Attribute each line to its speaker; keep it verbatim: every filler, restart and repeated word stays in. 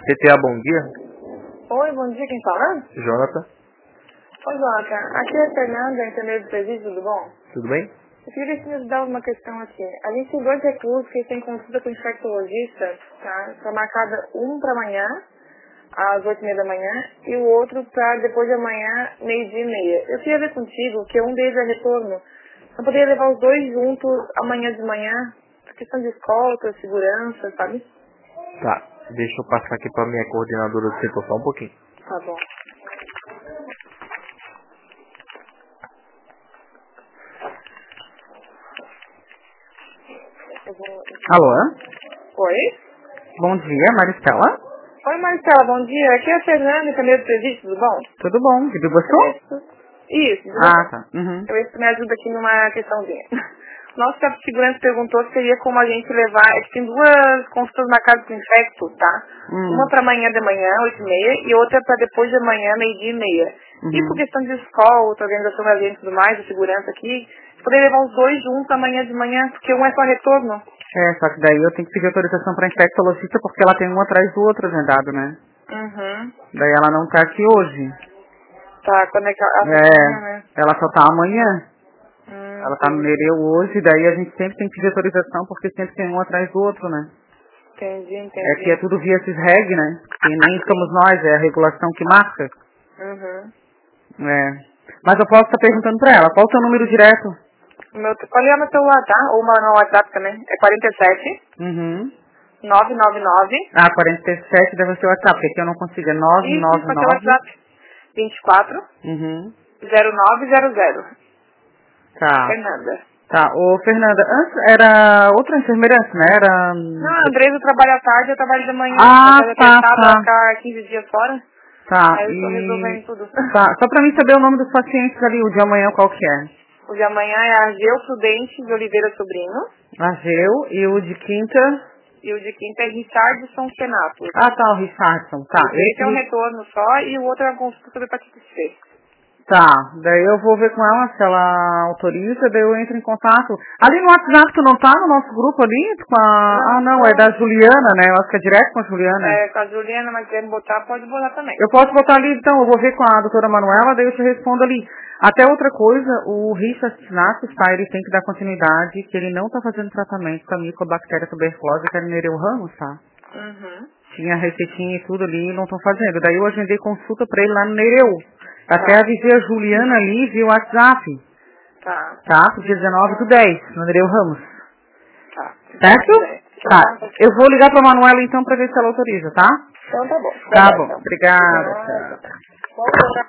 Speaker 1: C T A, bom dia.
Speaker 2: Oi, bom dia, quem fala?
Speaker 1: Jonathan.
Speaker 2: Oi, Jonathan. Aqui é a Fernanda, enfermeira do serviço, tudo bom?
Speaker 1: Tudo bem?
Speaker 2: Eu queria que você me ajudasse uma questão aqui. A gente tem dois recursos que tem consulta com o infectologista, tá? Está marcada um para amanhã, às oito e meia da manhã, e o outro para depois de amanhã, meio-dia e meia. Eu queria ver contigo que um deles é retorno. Eu poderia levar os dois juntos amanhã de manhã, por questão de escolta, segurança, sabe?
Speaker 1: Tá, deixa eu passar aqui pra minha coordenadora do setor só um pouquinho.
Speaker 2: Tá bom. Eu vou...
Speaker 3: Alô?
Speaker 2: Oi?
Speaker 3: Bom dia, Maristela?
Speaker 2: Oi, Marcela, bom dia. Aqui é a Fernanda, enfermeira do serviço, tudo bom?
Speaker 3: Tudo bom? De
Speaker 2: Eu
Speaker 3: você?
Speaker 2: Isso, de
Speaker 3: Ah,
Speaker 2: você.
Speaker 3: tá. Uhum.
Speaker 2: Eu vejo que me ajuda aqui numa questãozinha. Nosso chefe de segurança perguntou se seria como a gente levar... É que tem duas consultas marcadas com infecto, tá?
Speaker 3: Hum.
Speaker 2: Uma para amanhã de manhã, oito e meia, e outra para depois de amanhã, meio-dia e meia. E por
Speaker 3: Uhum.
Speaker 2: questão de escola, outra organização da gente e tudo mais, de segurança aqui, poderia levar os dois juntos amanhã de manhã, porque um é só retorno.
Speaker 3: É, só que daí eu tenho que pedir autorização pra infectologista porque ela tem um atrás do outro agendado, né?
Speaker 2: Uhum.
Speaker 3: Daí ela não tá aqui hoje.
Speaker 2: Tá, quando é que ela tá amanhã,
Speaker 3: É,
Speaker 2: né?
Speaker 3: ela só tá amanhã.
Speaker 2: Hum,
Speaker 3: Ela tá no
Speaker 2: entendi.
Speaker 3: Nereu hoje, daí a gente sempre tem que pedir autorização porque sempre tem um atrás do outro, né?
Speaker 2: Entendi,
Speaker 3: É que é
Speaker 2: entendi.
Speaker 3: tudo via esses-reg, né? Que nem somos
Speaker 2: Sim.
Speaker 3: nós, é a regulação que marca.
Speaker 2: Uhum.
Speaker 3: É. Mas eu posso estar perguntando pra ela, qual o seu número direto?
Speaker 2: O meu, pode ligar meu celular, tá? Ou meu WhatsApp também. É quarenta e sete,
Speaker 3: Uhum.
Speaker 2: novecentos e noventa e nove.
Speaker 3: Ah, quarenta e sete deve ser o WhatsApp, porque aqui eu não consigo. É
Speaker 2: Isso, isso pode ser o
Speaker 3: novecentos e noventa e nove.
Speaker 2: WhatsApp. vinte e quatro,
Speaker 3: Uhum.
Speaker 2: zero nove zero zero.
Speaker 3: Tá.
Speaker 2: Fernanda.
Speaker 3: Tá. Ô, Fernanda, antes era outra enfermeira antes, né? Era...
Speaker 2: Não, a Andressa trabalha à tarde, eu trabalho de manhã.
Speaker 3: Ah,
Speaker 2: Eu já
Speaker 3: tá,
Speaker 2: testava ela
Speaker 3: tá.
Speaker 2: ficar quinze dias fora.
Speaker 3: Tá.
Speaker 2: Aí eu estou
Speaker 3: E...
Speaker 2: resolvendo tudo.
Speaker 3: Tá. Só pra mim saber o nome dos pacientes ali, o de amanhã qual que é?
Speaker 2: O de amanhã é Argeu Prudente de Oliveira Sobrinho.
Speaker 3: Ageu e o de quinta...
Speaker 2: E o de quinta é Richardson Senato.
Speaker 3: Ah, tá, o Richardson. Tá.
Speaker 2: Isso, esse é um
Speaker 3: Esse...
Speaker 2: retorno só e o outro é uma consulta sobre hepatite C.
Speaker 3: Tá, daí eu vou ver com ela se ela autoriza, daí eu entro em contato. Ali no WhatsApp tu não tá no nosso grupo ali? Com a... Ah,
Speaker 2: Não,
Speaker 3: não, é
Speaker 2: tô...
Speaker 3: da Juliana, né? Eu acho que é direto com a Juliana.
Speaker 2: É, com a Juliana, mas querendo botar, pode botar também.
Speaker 3: Eu posso botar ali, então, eu vou ver com a doutora Manuela, daí eu te respondo ali. Até outra coisa, o Richard Sinatus, tá, ele tem que dar continuidade, que ele não tá fazendo tratamento com a micobactéria tuberculose, que era Nereu Ramos, tá?
Speaker 2: Uhum.
Speaker 3: Tinha receitinha e tudo ali e não estão fazendo. Daí eu agendei consulta pra ele lá no Nereu. Até
Speaker 2: Tá,
Speaker 3: avisei a Juliana ali via WhatsApp,
Speaker 2: tá,
Speaker 3: tá? Pro dia dezenove do dez, no Nereu Ramos.
Speaker 2: tá.
Speaker 3: Certo? Tá.
Speaker 2: Tá,
Speaker 3: Eu vou ligar pra Manuela então pra ver se ela autoriza, tá?
Speaker 2: então tá bom.
Speaker 3: Tá
Speaker 2: Obrigada,
Speaker 3: bom.
Speaker 2: então.
Speaker 3: Obrigada.
Speaker 2: Nada.
Speaker 3: Tchau.
Speaker 2: Bom,